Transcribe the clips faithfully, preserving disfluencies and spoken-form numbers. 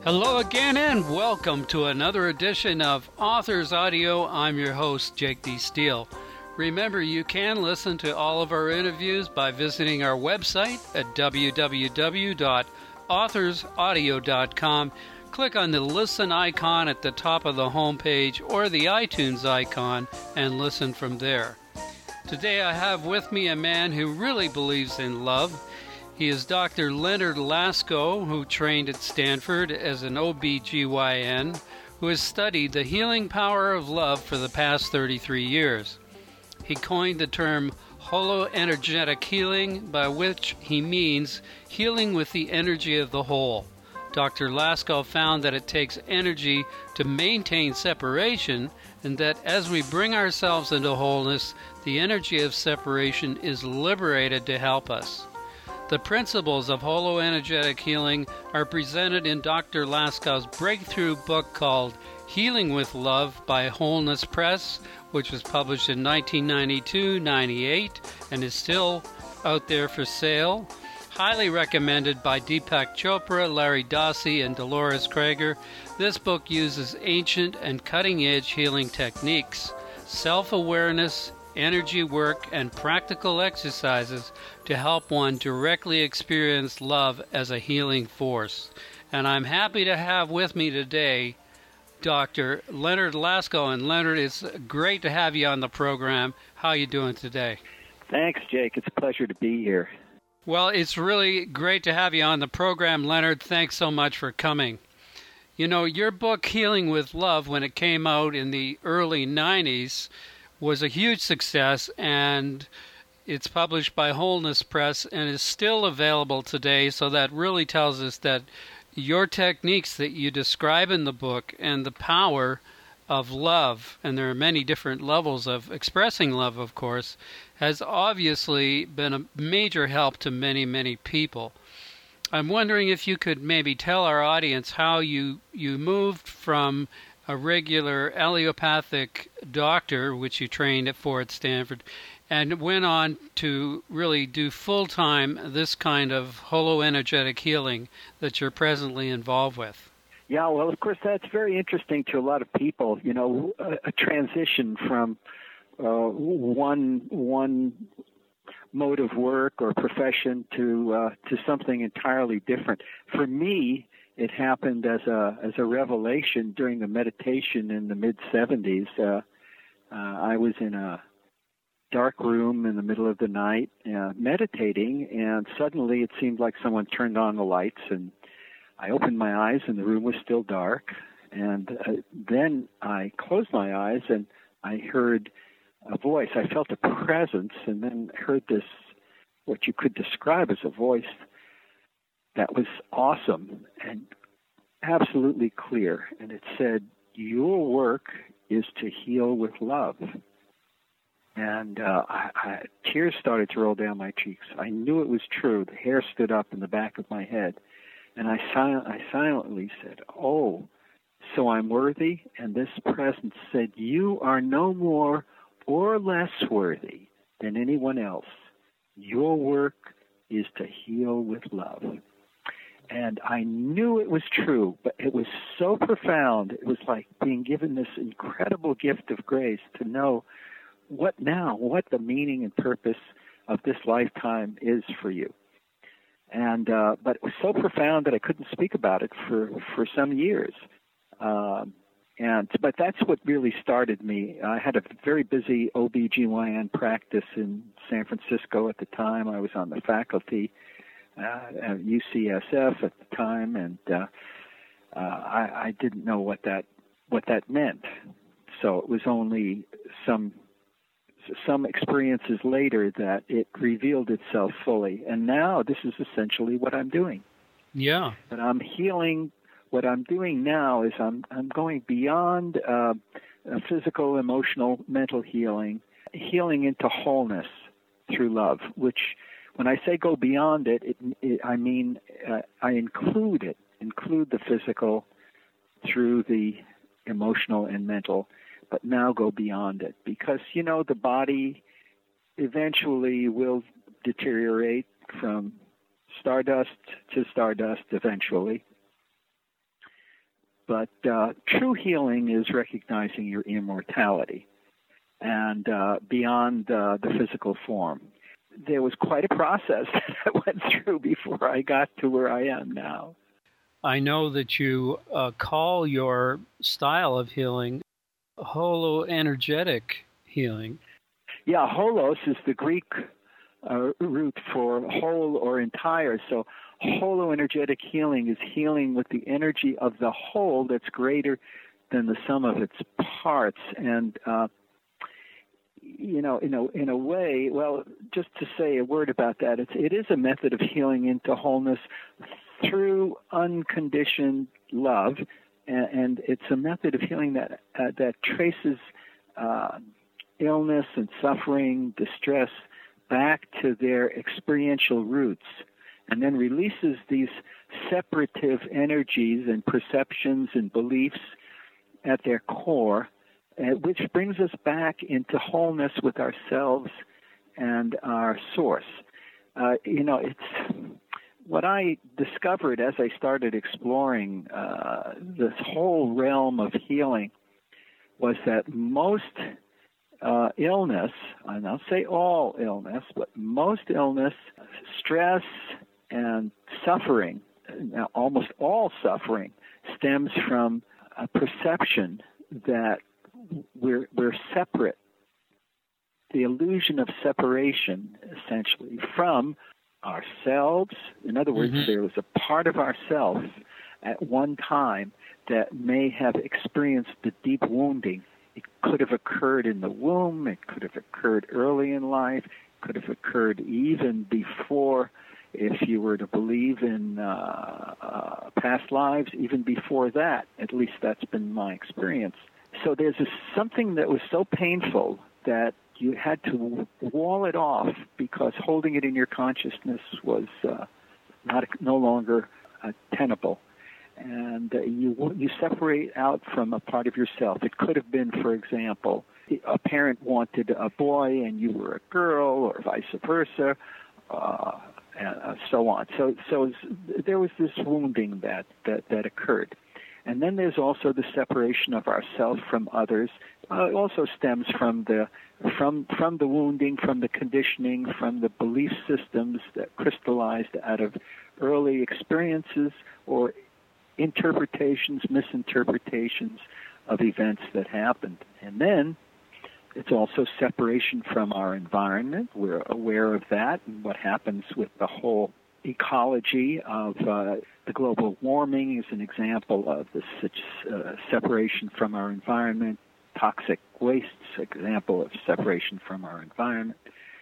Hello again and welcome to another edition of Authors Audio. I'm your host, Jake D. Steele. Remember, you can listen to all of our interviews by visiting our website at w w w dot authors audio dot com. Click on the listen icon at the top of the homepage or the iTunes icon and listen from there. Today I have with me a man who really believes in love. He is Doctor Leonard Lasko, who trained at Stanford as an O B G Y N, who has studied the healing power of love for the past thirty-three years. He coined the term holoenergetic healing, by which he means healing with the energy of the whole. Doctor Lasko found that it takes energy to maintain separation, and that as we bring ourselves into wholeness, the energy of separation is liberated to help us. The principles of holoenergetic healing are presented in Doctor Lasko's breakthrough book called Healing with Love by Wholeness Press, which was published in nineteen ninety-two ninety-eight and is still out there for sale. Highly recommended by Deepak Chopra, Larry Dossey, and Dolores Krager. This book uses ancient and cutting-edge healing techniques, self-awareness, energy work, and practical exercises to help one directly experience love as a healing force. And I'm happy to have with me today Doctor Leonard Lasko. And Leonard, it's great to have you on the program. How are you doing today? Thanks, Jake. It's a pleasure to be here. Well, it's really great to have you on the program, Leonard. Thanks so much for coming. You know, your book, Healing with Love, when it came out in the early nineties, was a huge success, and it's published by Wholeness Press and is still available today. So that really tells us that your techniques that you describe in the book and the power of love, and there are many different levels of expressing love, of course, has obviously been a major help to many, many people. I'm wondering if you could maybe tell our audience how you, you moved from a regular allopathic doctor, which you trained at for at Stanford, and went on to really do full-time this kind of holoenergetic healing that you're presently involved with. Yeah, well, of course, that's very interesting to a lot of people. You know, a, a transition from uh, one one mode of work or profession to uh, to something entirely different. For me, it happened as a as a revelation during the meditation in the mid seventies. Uh, uh, I was in a dark room in the middle of the night uh, meditating, and suddenly it seemed like someone turned on the lights, and I opened my eyes and the room was still dark. And uh, then I closed my eyes and I heard a voice. I felt a presence, and then heard this, what you could describe as a voice that was awesome and absolutely clear. And it said, "Your work is to heal with love." And uh, I, I, tears started to roll down my cheeks. I knew it was true. The hair stood up in the back of my head. And I, sil- I silently said, "Oh, so I'm worthy?" And this presence said, "You are no more or less worthy than anyone else. Your work is to heal with love." And I knew it was true, but it was so profound. It was like being given this incredible gift of grace to know what now, what the meaning and purpose of this lifetime is for you. And uh, but it was so profound that I couldn't speak about it for, for some years. Um, and but that's what really started me. I had a very busy O B G Y N practice in San Francisco at the time. I was on the faculty uh, at U C S F at the time, and uh, uh, I, I didn't know what that what that meant. So it was only some some experiences later that it revealed itself fully. And now this is essentially what I'm doing. Yeah. But I'm healing. What I'm doing now is I'm I'm going beyond uh, physical, emotional, mental healing, healing into wholeness through love, which when I say go beyond it, it, it I mean uh, I include it, include the physical through the emotional and mental, but now go beyond it. Because, you know, the body eventually will deteriorate from stardust to stardust eventually. But uh, true healing is recognizing your immortality and uh, beyond uh, the physical form. There was quite a process that I went through before I got to where I am now. I know that you uh, call your style of healing holoenergetic healing. Yeah, holos is the Greek uh, root for whole or entire. So holoenergetic healing is healing with the energy of the whole that's greater than the sum of its parts. And, uh, you know, in a, in a way, well, just to say a word about that, it's, it is a method of healing into wholeness through unconditioned love. And, and it's a method of healing that, uh, that traces uh, illness and suffering, distress, back to their experiential roots, and then releases these separative energies and perceptions and beliefs at their core, uh, which brings us back into wholeness with ourselves and our source. Uh, you know, it's what I discovered as I started exploring uh, this whole realm of healing was that most uh, illness, and I'll say all illness, but most illness, stress, and suffering, now almost all suffering, stems from a perception that we're we're separate. The illusion of separation, essentially, from ourselves. In other words, mm-hmm. there was a part of ourself at one time that may have experienced the deep wounding. It could have occurred in the womb. It could have occurred early in life. It could have occurred even before, if you were to believe in uh, uh, past lives, even before that. At least that's been my experience. So there's a, something that was so painful that you had to wall it off because holding it in your consciousness was uh, not no longer uh, tenable. And uh, you you separate out from a part of yourself. It could have been, for example, a parent wanted a boy and you were a girl, or vice versa, uh, and so on. So so there was this wounding that, that, that occurred. And then there's also the separation of ourselves from others. Uh, it also stems from the from from the wounding, from the conditioning, from the belief systems that crystallized out of early experiences or interpretations, misinterpretations of events that happened. And then it's also separation from our environment. We're aware of that and what happens with the whole ecology of uh, the global warming is an example of this such uh, separation from our environment. Toxic waste is an example of separation from our environment.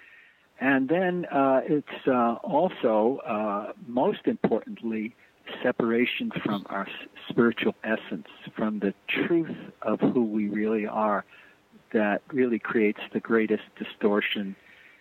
And then uh, it's uh, also, uh, most importantly, separation from our spiritual essence, from the truth of who we really are, that really creates the greatest distortion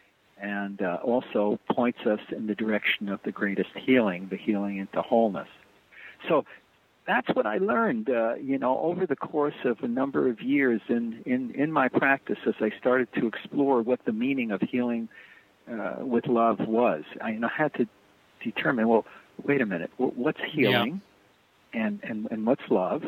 and uh, also points us in the direction of the greatest healing, the healing into wholeness. So that's what I learned, uh, you know, over the course of a number of years in, in, in my practice as I started to explore what the meaning of healing uh, with love was. I you know, had to determine, well, wait a minute, what's healing yeah. and, and, and what's love?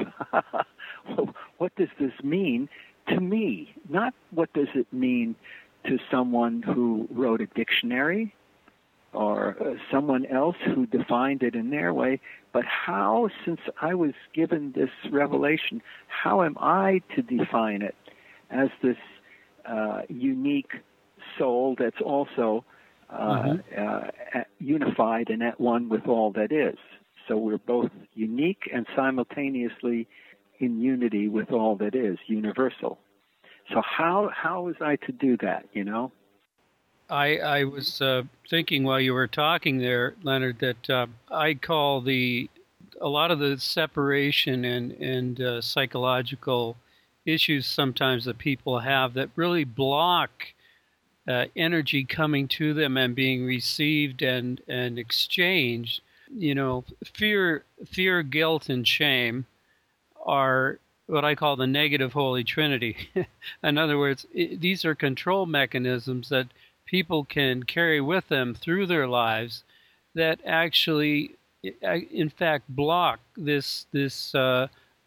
What does this mean to me? Not what does it mean to someone who wrote a dictionary or uh, someone else who defined it in their way, but how, since I was given this revelation, how am I to define it as this uh, unique soul that's also uh, mm-hmm. uh, unified and at one with all that is? So we're both unique and simultaneously in unity with all that is, universal. So how how was I to do that, you know? I, I was uh, thinking while you were talking there, Leonard, that uh, I call the a lot of the separation and, and uh, psychological issues sometimes that people have that really block uh, energy coming to them and being received and, and exchanged. You know, fear, fear, guilt, and shame are what I call the negative Holy Trinity. In other words, it, these are control mechanisms that people can carry with them through their lives that actually, in fact, block this this uh,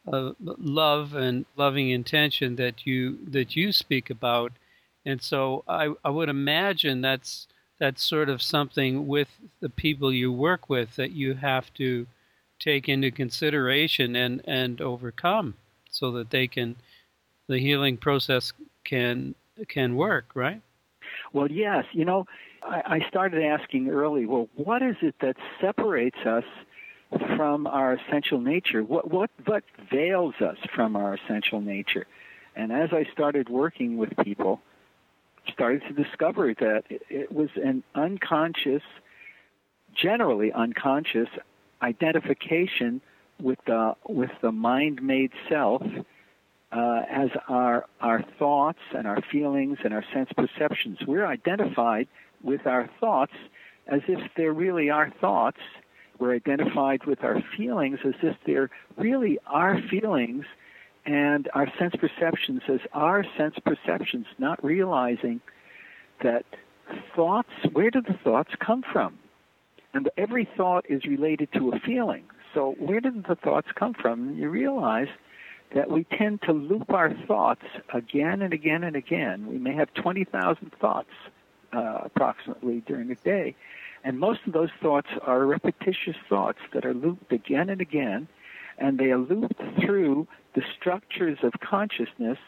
uh, love and loving intention that you that you speak about. And so I, I would imagine that's that's sort of something with the people you work with that you have to take into consideration and, and overcome so that they can the healing process can can work, right? Well, yes. You know, I, I started asking early, well, what is it that separates us from our essential nature? What what what veils us from our essential nature? And as I started working with people, started to discover that it, it was an unconscious, generally unconscious identification with the with the mind-made self uh, as our our thoughts and our feelings and our sense perceptions. We're identified with our thoughts as if they're really our thoughts. We're identified with our feelings as if they're really our feelings, and our sense perceptions as our sense perceptions, not realizing that thoughts, where do the thoughts come from? And every thought is related to a feeling. So where did the thoughts come from? And you realize that we tend to loop our thoughts again and again and again. We may have twenty thousand thoughts uh, approximately during a day. And most of those thoughts are repetitious thoughts that are looped again and again, and they are looped through the structures of consciousness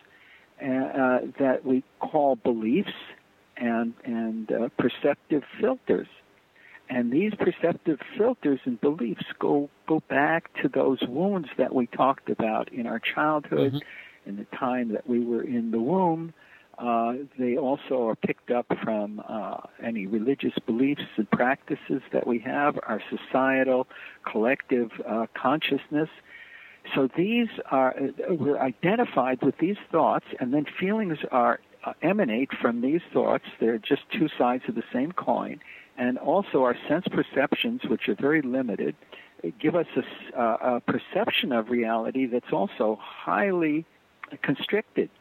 uh, that we call beliefs and, and uh, perceptive filters. And these perceptive filters and beliefs go, go back to those wounds that we talked about in our childhood, mm-hmm. in the time that we were in the womb. Uh, they also are picked up from uh, any religious beliefs and practices that we have, our societal, collective uh, consciousness. So these are, we're identified with these thoughts, and then feelings are uh, emanate from these thoughts. They're just two sides of the same coin. And also our sense perceptions, which are very limited, give us a, uh, a perception of reality that's also highly constricted.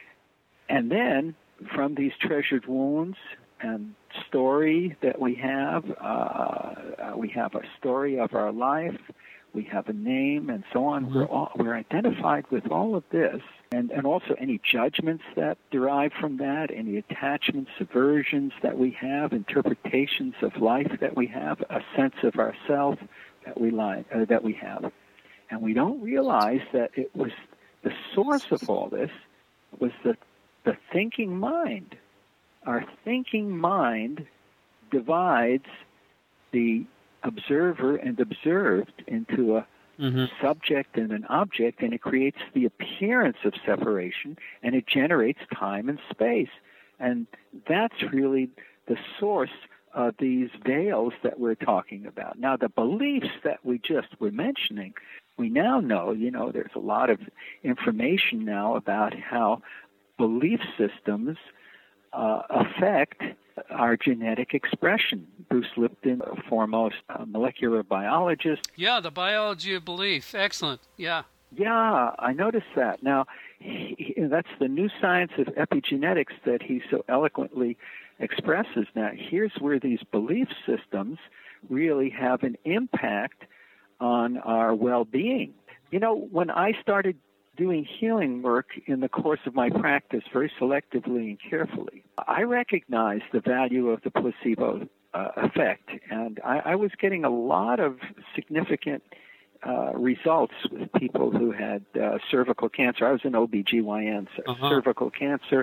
And then, from these treasured wounds and story that we have, uh, we have a story of our life, we have a name, and so on. Mm-hmm. We're all, we're identified with all of this, and, and also any judgments that derive from that, any attachments, aversions that we have, interpretations of life that we have, a sense of ourself that we lie, uh, that we have. And we don't realize that it was the source of all this was the The thinking mind. Our thinking mind divides the observer and observed into a mm-hmm. subject and an object, and it creates the appearance of separation, and it generates time and space. And that's really the source of these veils that we're talking about. Now, the beliefs that we just were mentioning, we now know, you know, there's a lot of information now about how belief systems uh, affect our genetic expression. Bruce Lipton, a foremost uh, molecular biologist. Yeah, the biology of belief. Excellent. Yeah. Yeah, I noticed that. Now, he, that's the new science of epigenetics that he so eloquently expresses. Now, here's where these belief systems really have an impact on our well-being. You know, when I started doing healing work in the course of my practice very selectively and carefully, I recognized the value of the placebo uh, effect, and I, I was getting a lot of significant uh, results with people who had uh, cervical cancer. I was an O B G Y N, so uh-huh. cervical cancer,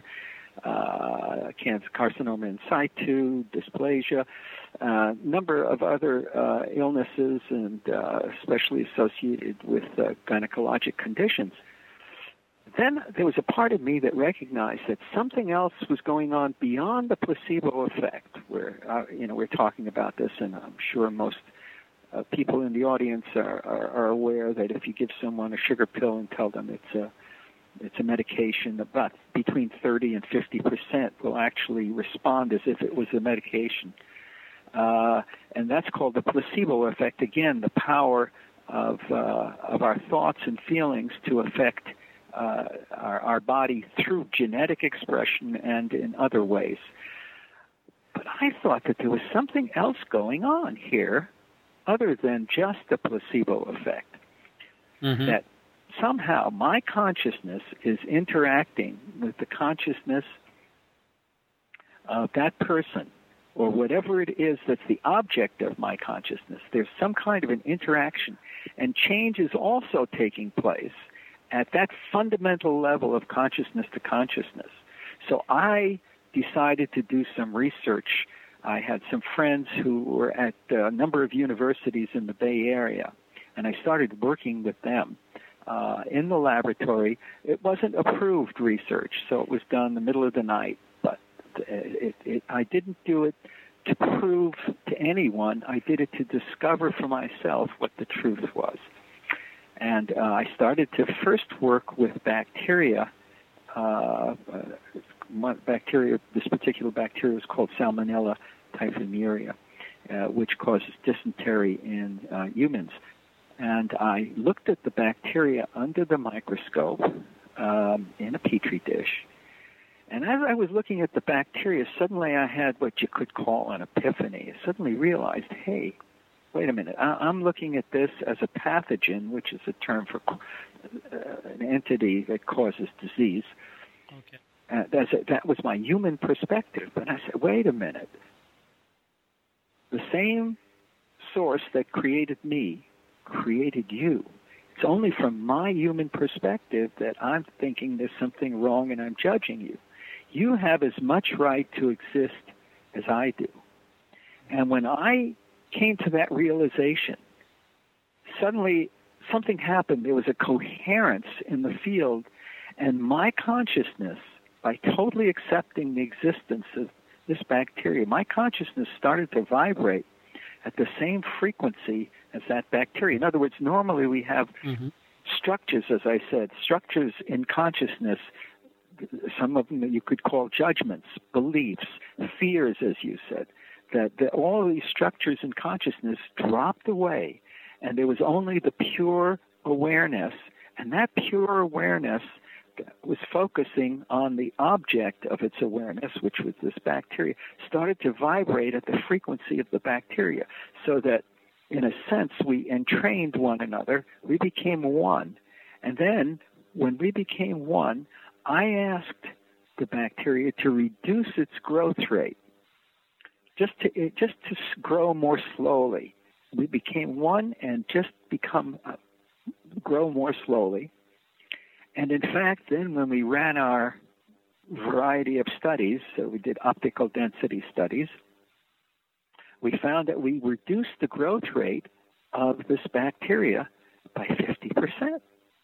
uh, cancer, carcinoma in situ, dysplasia, a uh, number of other uh, illnesses, and uh, especially associated with uh, gynecologic conditions. Then there was a part of me that recognized that something else was going on beyond the placebo effect, where, uh, you know, we're talking about this, and I'm sure most uh, people in the audience are, are, are aware that if you give someone a sugar pill and tell them it's a, it's a medication, about between thirty and fifty percent will actually respond as if it was a medication. Uh, and that's called the placebo effect. Again, the power of, uh, of our thoughts and feelings to affect Uh, our, our body through genetic expression and in other ways. But I thought that there was something else going on here other than just the placebo effect. Mm-hmm. That somehow my consciousness is interacting with the consciousness of that person, or whatever it is that's the object of my consciousness. There's some kind of an interaction, and change is also taking place at that fundamental level of consciousness to consciousness. So I decided to do some research. I had some friends who were at a number of universities in the Bay Area, and I started working with them uh, in the laboratory. It wasn't approved research, so it was done in the middle of the night, but it, it, I didn't do it to prove to anyone. I did it to discover for myself what the truth was. And uh, I started to first work with bacteria. Uh, uh, bacteria, this particular bacteria is called Salmonella typhimuriae, uh, which causes dysentery in uh, humans. And I looked at the bacteria under the microscope um, in a petri dish. And as I was looking at the bacteria, suddenly I had what you could call an epiphany. I suddenly realized, hey, wait a minute, I- I'm looking at this as a pathogen, which is a term for uh, an entity that causes disease. Okay. Uh, that's a, that was my human perspective. But I said, wait a minute. The same source that created me created you. It's only from my human perspective that I'm thinking there's something wrong and I'm judging you. You have as much right to exist as I do. And when I came to that realization, suddenly something happened. There was a coherence in the field, and my consciousness, by totally accepting the existence of this bacteria, my consciousness started to vibrate at the same frequency as that bacteria. In other words, normally we have mm-hmm. structures, as I said, structures in consciousness, some of them that you could call judgments, beliefs, fears, as you said, that, that all of these structures in consciousness dropped away, and there was only the pure awareness, and that pure awareness was focusing on the object of its awareness, which was this bacteria, started to vibrate at the frequency of the bacteria, so that, in a sense, we entrained one another. We became one. And then, when we became one, I asked the bacteria to reduce its growth rate, just to just to grow more slowly. We became one and just become uh, grow more slowly. And in fact, then when we ran our variety of studies, so we did optical density studies, we found that we reduced the growth rate of this bacteria by fifty percent.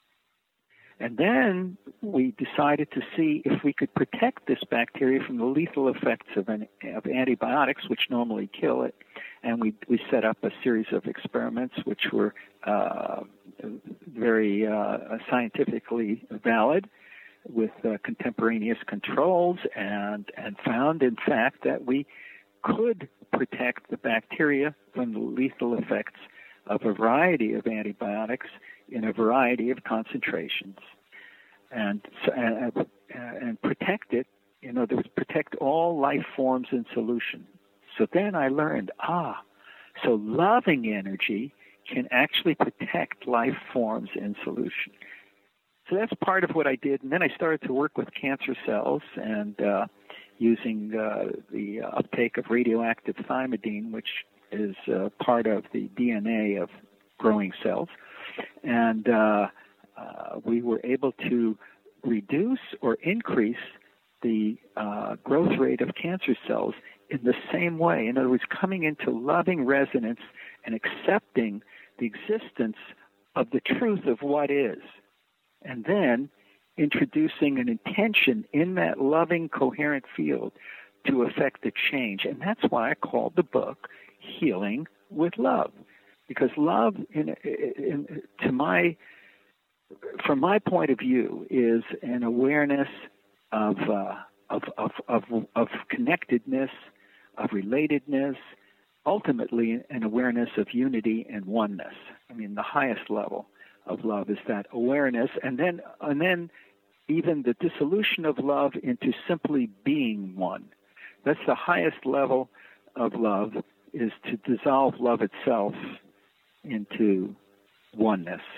And then we decided to see if we could protect this bacteria from the lethal effects of, an, of antibiotics, which normally kill it. And we, we set up a series of experiments which were uh, very uh, scientifically valid, with uh, contemporaneous controls, and, and found, in fact, that we could protect the bacteria from the lethal effects of a variety of antibiotics in a variety of concentrations, and uh, and protect it. In other words, protect all life forms in solution. So then I learned, ah, so loving energy can actually protect life forms in solution. So that's part of what I did. And then I started to work with cancer cells and uh, using uh, the uptake of radioactive thymidine, which is uh, part of the D N A of growing cells. And uh, uh, we were able to reduce or increase the uh, growth rate of cancer cells in the same way. In other words, coming into loving resonance and accepting the existence of the truth of what is. And then introducing an intention in that loving, coherent field to affect the change. And that's why I called the book Healing with Love. Because love, in, in, to my, from my point of view, is an awareness of, uh, of, of, of, of connectedness, of relatedness, ultimately an awareness of unity and oneness. I mean, the highest level of love is that awareness, and then, and then even the dissolution of love into simply being one. That's the highest level of love, is to dissolve love itself into oneness,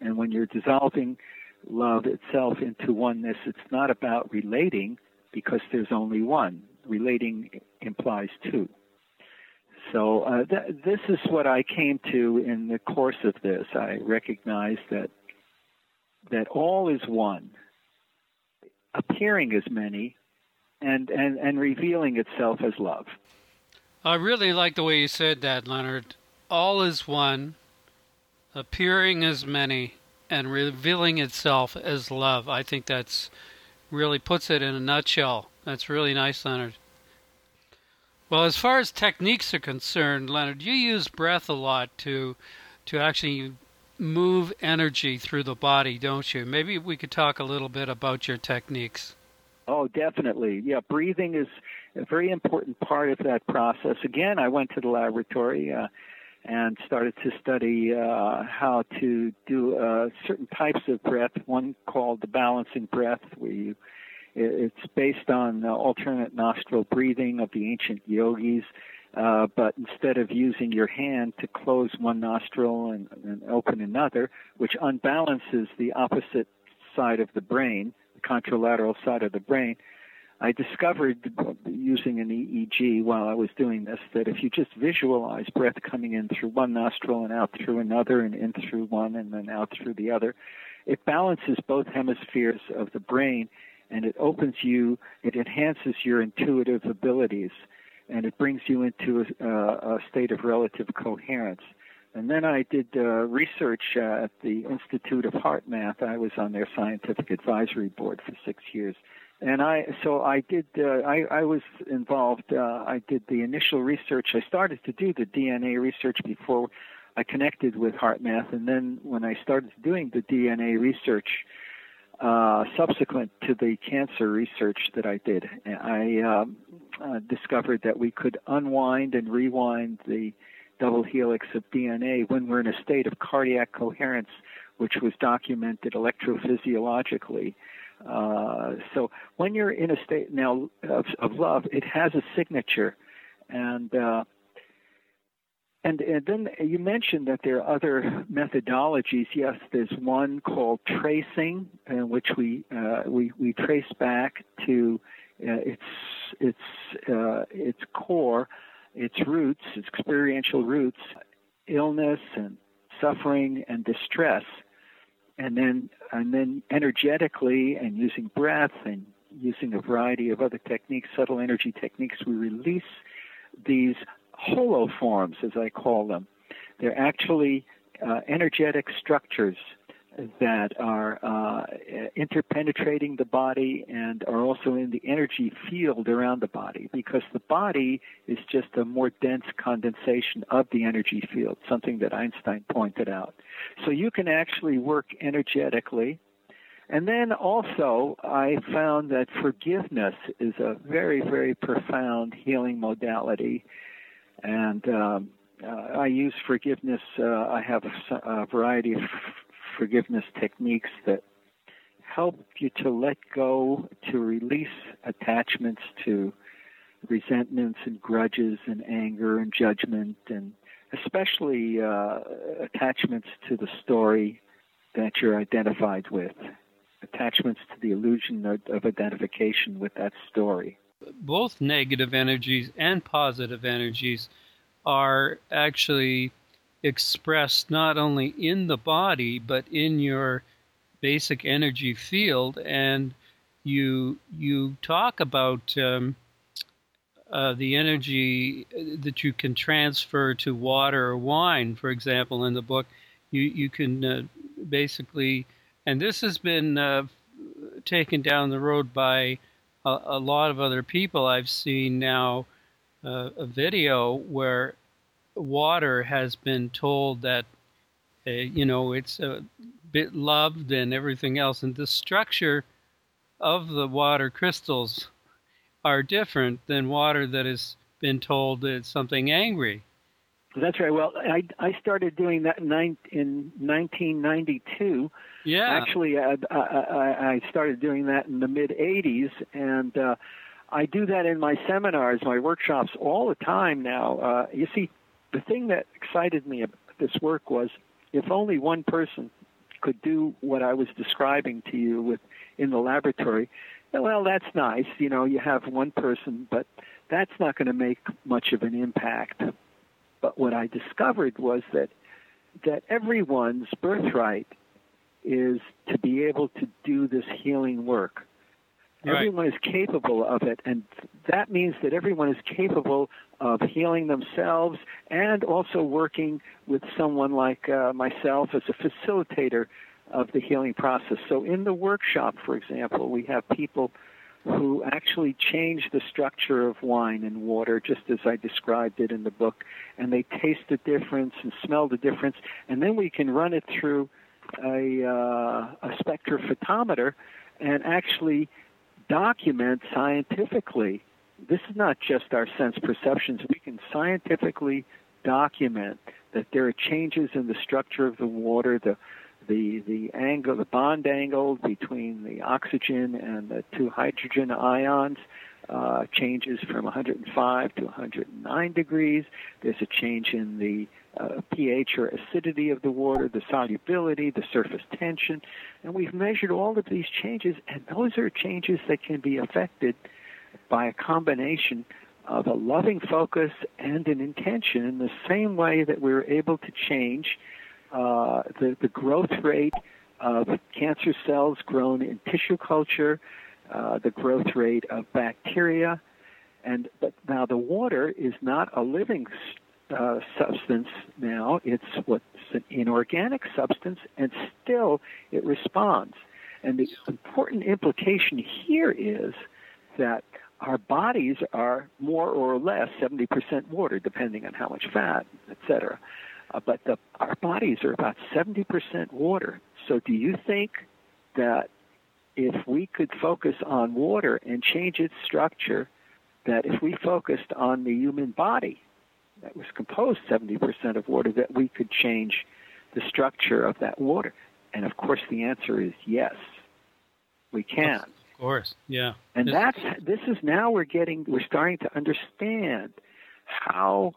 And when you're dissolving love itself into oneness, it's not about relating because there's only one. Relating implies two. So uh, th- this is what I came to in the course of this. I recognize that that all is one, appearing as many, and, and, and revealing itself as love. I really like the way you said that, Leonard. All is one, appearing as many, and revealing itself as love. I think that's really puts it in a nutshell. That's really nice, Leonard. Well, as far as techniques are concerned, Leonard, you use breath a lot to to actually move energy through the body, don't you? Maybe we could talk a little bit about your techniques. Oh, definitely. Yeah, breathing is a very important part of that process. Again, I went to the laboratory uh, and started to study uh, how to do uh, certain types of breath, one called the balancing breath, where you it's based on uh, alternate nostril breathing of the ancient yogis, uh, but instead of using your hand to close one nostril and, and open another, which unbalances the opposite side of the brain, the contralateral side of the brain, I discovered using an E E G while I was doing this that if you just visualize breath coming in through one nostril and out through another and in through one and then out through the other, it balances both hemispheres of the brain, and it opens you, it enhances your intuitive abilities, and it brings you into a, a state of relative coherence. And then I did uh, research uh, at the Institute of Heart Math. I was on their scientific advisory board for six years. And I, so I did, uh, I, I was involved, uh, I did the initial research. I started to do the D N A research before I connected with Heart Math. And then when I started doing the D N A research, Uh, subsequent to the cancer research that I did, I um, uh, discovered that we could unwind and rewind the double helix of D N A when we're in a state of cardiac coherence, which was documented electrophysiologically. Uh, so when you're in a state now of, of love, it has a signature. And uh, And, and then you mentioned that there are other methodologies. Yes, there's one called tracing, in which we uh, we, we trace back to uh, its its uh, its core, its roots, its experiential roots, illness and suffering and distress, and then and then energetically and using breath and using a variety of other techniques, subtle energy techniques, we release these holoforms, as I call them. They're actually uh, energetic structures that are uh, interpenetrating the body and are also in the energy field around the body, because the body is just a more dense condensation of the energy field, something that Einstein pointed out. So you can actually work energetically. And then also, I found that forgiveness is a very, very profound healing modality. And um, uh, I use forgiveness. Uh, I have a, a variety of forgiveness techniques that help you to let go, to release attachments to resentments and grudges and anger and judgment, and especially uh, attachments to the story that you're identified with, attachments to the illusion of, of identification with that story. Both negative energies and positive energies are actually expressed not only in the body, but in your basic energy field. And you you talk about um, uh, the energy that you can transfer to water or wine, for example, in the book. You, you can uh, basically, and this has been uh, taken down the road by A, a lot of other people. I've seen now uh, a video where water has been told that, uh, you know, it's a bit loved and everything else. And the structure of the water crystals are different than water that has been told that it's something angry. That's right. Well, I, I started doing that in, in nineteen ninety-two. Yeah. Actually, I, I, I started doing that in the mid-eighties, and uh, I do that in my seminars, my workshops, all the time now. Uh, you see, the thing that excited me about this work was if only one person could do what I was describing to you with in the laboratory, well, that's nice. You know, you have one person, but that's not going to make much of an impact. But what I discovered was that that everyone's birthright is to be able to do this healing work. Right. Everyone is capable of it, and that means that everyone is capable of healing themselves and also working with someone like uh, myself as a facilitator of the healing process. So in the workshop, for example, we have people who actually change the structure of wine and water, just as I described it in the book, and they taste the difference and smell the difference, and then we can run it through a, uh, a spectrophotometer and actually document scientifically. This is not just our sense perceptions. We can scientifically document that there are changes in the structure of the water, the the the angle, the bond angle between the oxygen and the two hydrogen ions uh, changes from one hundred five to one hundred nine degrees. There's a change in the uh, pH or acidity of the water, the solubility, the surface tension, and we've measured all of these changes, and those are changes that can be affected by a combination of a loving focus and an intention in the same way that we were able to change uh, the, the growth rate of cancer cells grown in tissue culture, uh, the growth rate of bacteria. And but now the water is not a living uh, substance now. It's what's an inorganic substance, and still it responds. And the important implication here is that our bodies are more or less seventy percent water, depending on how much fat, et cetera. Uh, but the, our bodies are about seventy percent water. So do you think that if we could focus on water and change its structure, that if we focused on the human body that was composed seventy percent of water, that we could change the structure of that water? And of course the answer is yes, we can. Of course, yeah. And that's, this is now we're getting, we're starting to understand how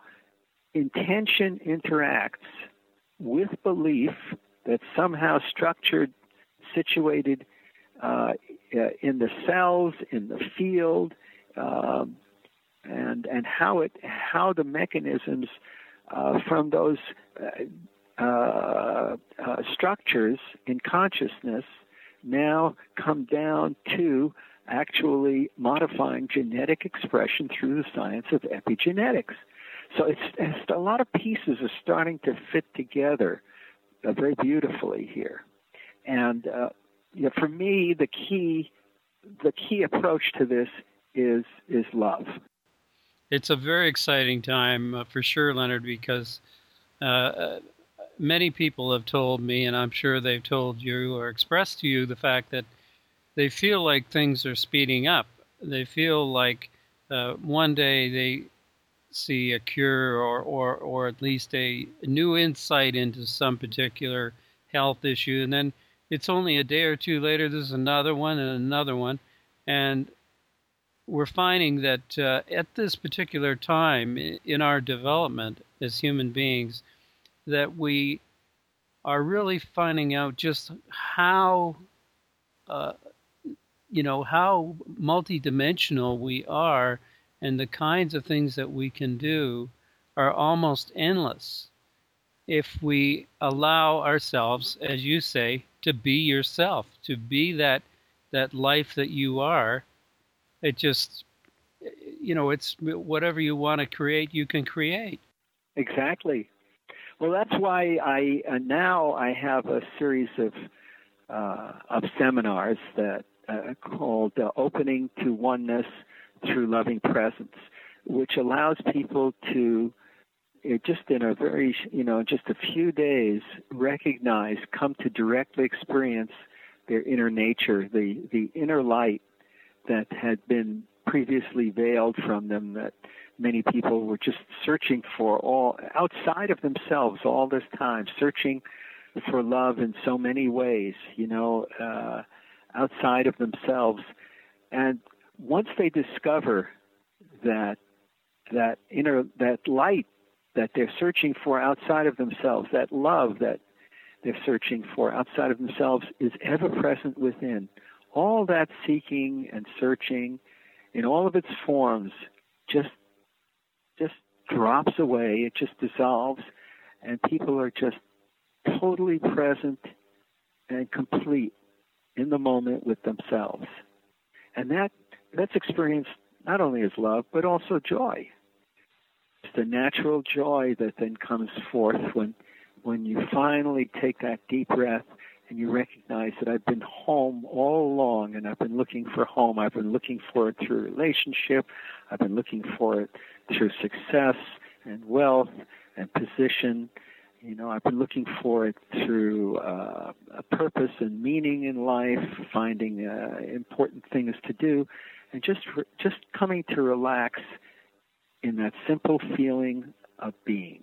intention interacts with belief that's somehow structured, situated uh, in the cells, in the field, um, and and how it how the mechanisms uh, from those uh, uh, uh, structures in consciousness now come down to actually modifying genetic expression through the science of epigenetics. So it's, it's a lot of pieces are starting to fit together uh, very beautifully here. And uh, you know, for me, the key the key approach to this is is love. It's a very exciting time uh, for sure, Leonard, because uh, many people have told me, and I'm sure they've told you or expressed to you the fact that they feel like things are speeding up. They feel like uh, one day they see a cure or, or, or at least a new insight into some particular health issue, and then it's only a day or two later there's another one and another one. And we're finding that uh, at this particular time in our development as human beings, that we are really finding out just how, uh, you know, how multidimensional we are, and the kinds of things that we can do are almost endless if we allow ourselves, as you say, to be yourself, to be that that life that you are. It just, you know, it's whatever you want to create, you can create. Exactly. Well, that's why I uh, now I have a series of uh, of seminars that uh, called uh, Opening to Oneness Through Loving Presence, which allows people to uh, just in a very, you know, just a few days recognize, come to directly experience their inner nature, the, the inner light that had been previously veiled from them, that many people were just searching for all outside of themselves all this time, searching for love in so many ways, you know, uh, outside of themselves. And once they discover that that inner that light that they're searching for outside of themselves, that love that they're searching for outside of themselves is ever present within. All that seeking and searching in all of its forms just just drops away. It just dissolves, and people are just totally present and complete in the moment with themselves. And that that's experienced not only as love, but also joy. It's the natural joy that then comes forth when when you finally take that deep breath and you recognize that I've been home all along, and I've been looking for home. I've been looking for it through relationship. I've been looking for it through success and wealth and position. You know, I've been looking for it through uh, a purpose and meaning in life, finding uh, important things to do, and just re- just coming to relax in that simple feeling of being.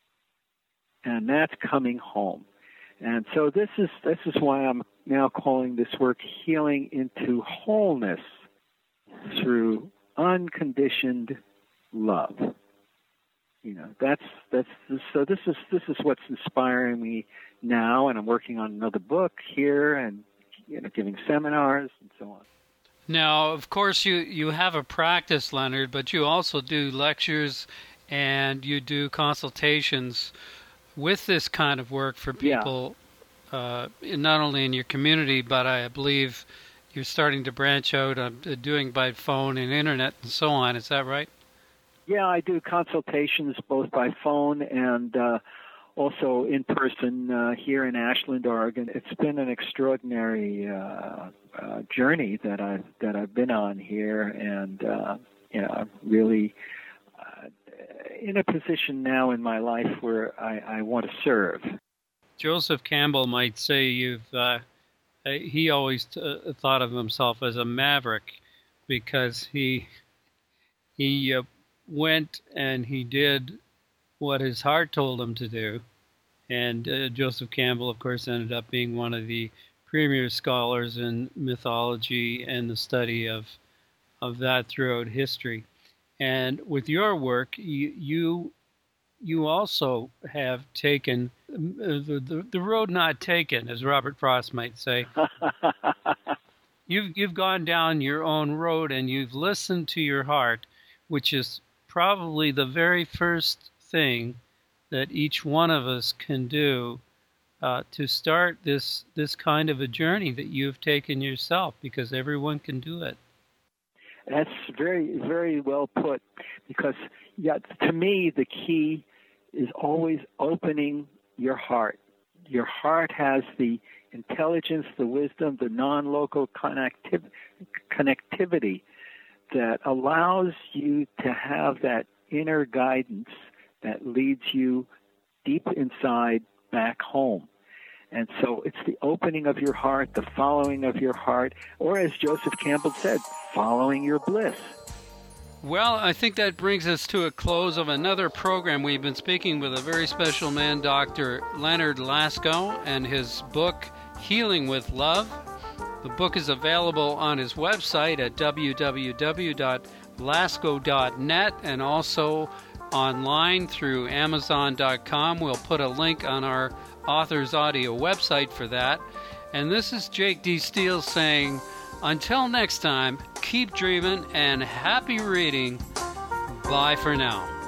And that's coming home. And so this is this is why I'm now calling this work Healing into Wholeness through Unconditioned Love. You know, that's that's so this is this is what's inspiring me now, and I'm working on another book here, and you know, giving seminars and so on. Now, of course, you, you have a practice, Leonard, but you also do lectures and you do consultations with this kind of work for people, yeah. uh, not only in your community, but I believe you're starting to branch out on uh, doing by phone and internet and so on. Is that right? Yeah, I do consultations both by phone and uh, also in person uh, here in Ashland, Oregon. It's been an extraordinary uh, uh, journey that I've that I've been on here, and uh, you know, I'm really uh, in a position now in my life where I, I want to serve. Joseph Campbell might say you've. Uh, he always t- thought of himself as a maverick because he he uh, went and he did what his heart told him to do. And uh, Joseph Campbell, of course, ended up being one of the premier scholars in mythology and the study of of that throughout history. And with your work, you you, you also have taken the, the the road not taken, as Robert Frost might say. you've you've gone down your own road, and you've listened to your heart, which is probably the very first thing that each one of us can do uh, to start this this kind of a journey that you've taken yourself, because everyone can do it. That's very, very well put, because yeah, to me, the key is always opening your heart. Your heart has the intelligence, the wisdom, the non-local connectiv- connectivity that allows you to have that inner guidance that leads you deep inside back home. And so it's the opening of your heart, the following of your heart, or as Joseph Campbell said, following your bliss. Well, I think that brings us to a close of another program. We've been speaking with a very special man, Doctor Leonard Lasko, and his book, Healing with Love. The book is available on his website at w w w dot lasko dot net and also online through amazon dot com. We'll put a link on our Authors Audio website for that. And this is Jake D. Steele saying, until next time, keep dreaming and happy reading. Bye for now.